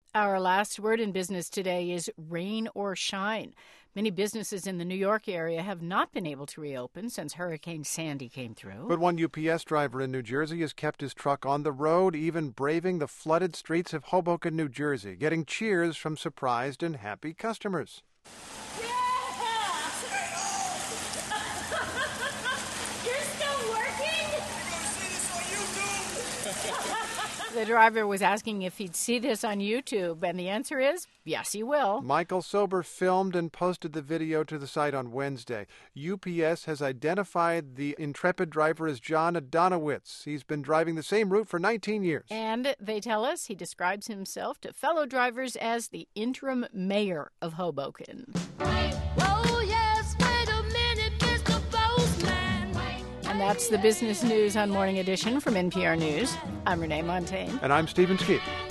Our last word in business today is rain or shine. Many businesses in the New York area have not been able to reopen since Hurricane Sandy came through. But one UPS driver in New Jersey has kept his truck on the road, even braving the flooded streets of Hoboken, New Jersey, getting cheers from surprised and happy customers. The driver was asking if he'd see this on YouTube, and the answer is, yes, he will. Michael Sober filmed and posted the video to the site on Wednesday. UPS has identified the intrepid driver as John Adonowitz. He's been driving the same route for 19 years. And they tell us he describes himself to fellow drivers as the interim mayor of Hoboken. And that's the business news on Morning Edition from NPR News. I'm Renee Montagne. And I'm Stephen Skeet.